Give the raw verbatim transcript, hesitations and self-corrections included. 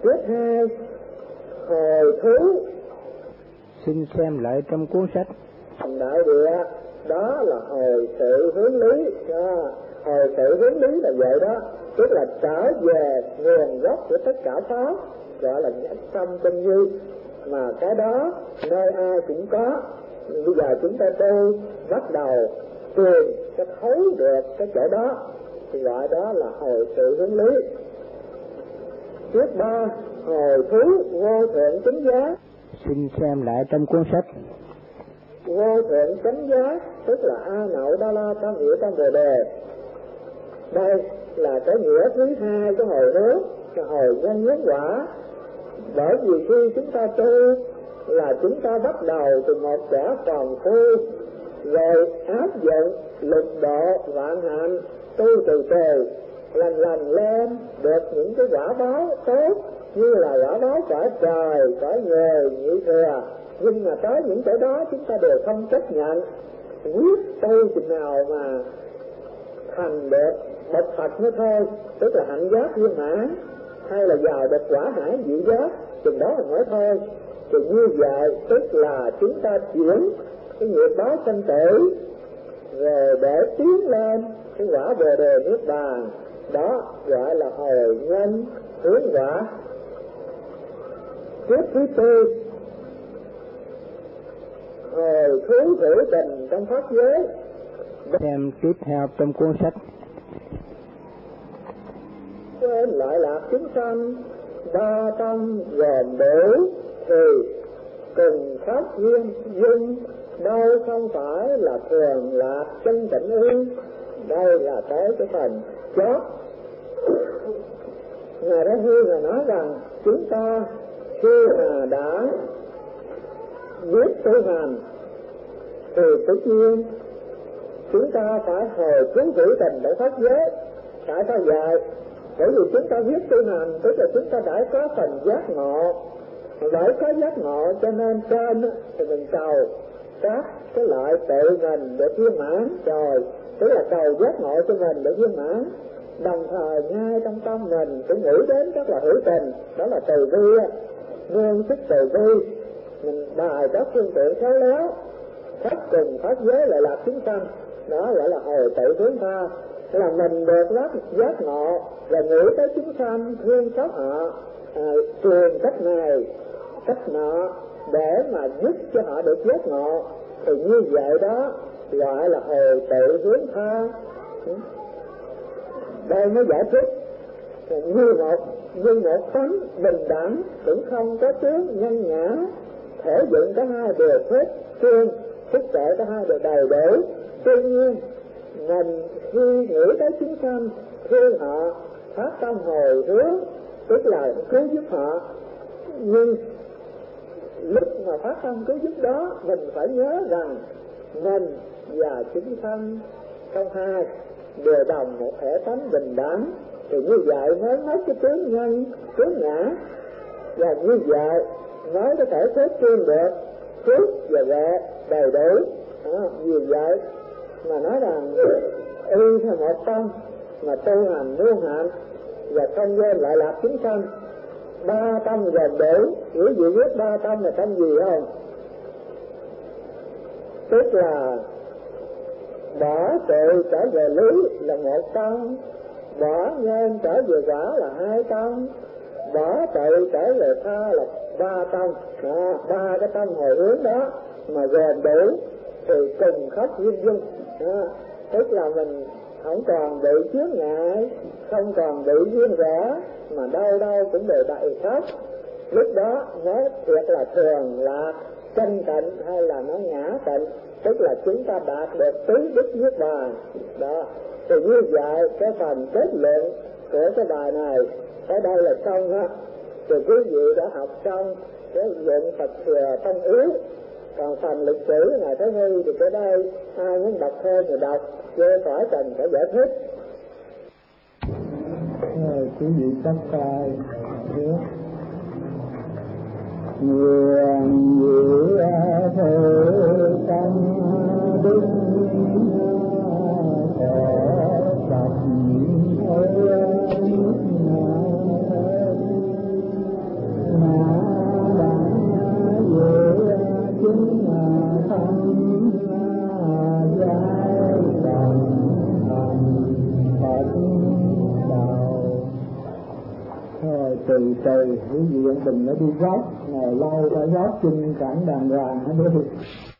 Thứ hai, hồi thú. Xin xem lại trong cuốn sách. Đại địa đó là hồi sự hướng lý. À, hồi sự hướng lý là vậy đó, tức là trở về nguồn gốc của tất cả pháp, gọi là nhất tâm chân như. Mà cái đó nơi ai cũng có. Bây giờ chúng ta tu bắt đầu truyền cái thấu được cái chỗ đó thì gọi đó là hồi sự hướng lý. Thứ ba, hồi thú vô thượng chánh giá. Xin xem lại trong cuốn sách. Vô thượng chánh giá tức là A Nậu Đa La Tam Nghĩa Tam Bồ Đề. Đây là cái nghĩa thứ hai của hồi hướng, là hồi nhân nhất quả. Bởi vì khi chúng ta tu là chúng ta bắt đầu từ một kẻ còn phu, rồi áp dụng lục độ vạn hạnh, tu từ từ lần lần lên được những cái quả báo tốt, như là quả báo cõi trời, cõi người, nhị thừa. Nhưng mà tới những cái đó chúng ta đều không chấp nhận, quyết tu chừng nào mà thành được bậc Phật nữa thôi, tức là hạnh giác viên mãn, hay là vào được quả hải vị giác, chừng đó là mới thôi. Thì như vậy tức là chúng ta chuyển cái nghiệp báo sanh tử rồi để tiến lên cái quả Bồ Đề Niết Bàn. Đó gọi là hồi nhân hướng quả. Tiếp thứ tư, hồi thú thử tình trong pháp giới. Xem tiếp theo trong cuốn sách. Quên lại lạc chúng sanh ba tâm gồm đủ thì cùng pháp duyên dung, đâu không phải là thường lạc chân tịnh ư. Đây là tới cái phần chót. Ngài Đại Hư Ngài nói rằng chúng ta khi mà đã biết tu hành thì tự nhiên chúng ta phải hồi cứu thử tình để pháp giới. Tại sao vậy? Bởi vì chúng ta biết tu hành tức là chúng ta đã có phần giác ngộ. Bởi có giác ngộ cho nên trên thì mình cầu các cái loại tự mình để viên mãn trời, tức là cầu giác ngộ cho mình để viên mãn. Đồng thời ngay trong tâm mình cũng nghĩ đến các loại hữu tình, đó là từ bi, nương sức từ bi, mình bài các phương tiện khéo léo, khắp cùng pháp giới lại là chúng sanh. Đó gọi là hồi tự hướng tha, là mình được lát giác ngộ và nghĩ tới chúng sanh, thương xót họ, à, truyền cách này cách nọ để mà giúp cho họ được giác ngộ. Thì như vậy đó gọi là hồi tự hướng tha. Đây mới giải thích như một như một tánh bình đẳng cũng không có tướng nhân nhã, thể dựng cả hai đều hết trương, sức tuệ cả hai đều đầy đủ. Tuy nhiên mình khi nghĩ tới chúng sanh, thương họ, phát tâm hồi hướng, tức là cứu giúp họ, nhưng lúc mà phát tâm cứu giúp đó mình phải nhớ rằng mình và chúng sanh trong hai đều đồng một thể tánh bình đẳng. Thì như vậy mới mất cái tướng nhân, tướng ngã, và như vậy mới có thể thuyết trương được phước và huệ đầy đủ. Đó, vì vậy mà nói rằng y theo một tâm mà tu hành muôn hạnh và không quên lại lạc chúng sanh. Ba tâm gồm đủ. Quý vị biết ba tâm là tâm gì không? Tức là bỏ tự trở về lý là một tâm, bỏ nhân trở về quả là hai tâm, bỏ tự trở về tha là ba tâm. Đó, ba cái tâm hồi hướng đó mà gồm đủ thì cùng khắp duyên dung. Đó, tức là mình không còn bị chướng ngại, không còn bị duyên rẽ, mà đâu đâu cũng đều đầy khắp. Lúc đó nói thiệt là thường là chân tịnh hay là nó ngã tịnh, tức là chúng ta đạt được tứ đức niết bàn. Đó, thì như vậy cái phần kết luận của cái bài này ở đây là xong ha. Thì quý vị đã học xong cái luận Phật thừa thông yếu. Còn phần lịch sử Ngài Thế Hư thì cái đây ai muốn đọc thêm thì đọc, chứ khỏi cần phải giải thích. Rồi quý vị chắp tay trước. Nguyện dự thử tâm đức sẽ tập ơn từ từ, quý vị đừng có đi gót, ngồi lâu phải gót chân cản đàng hoàng hết đi.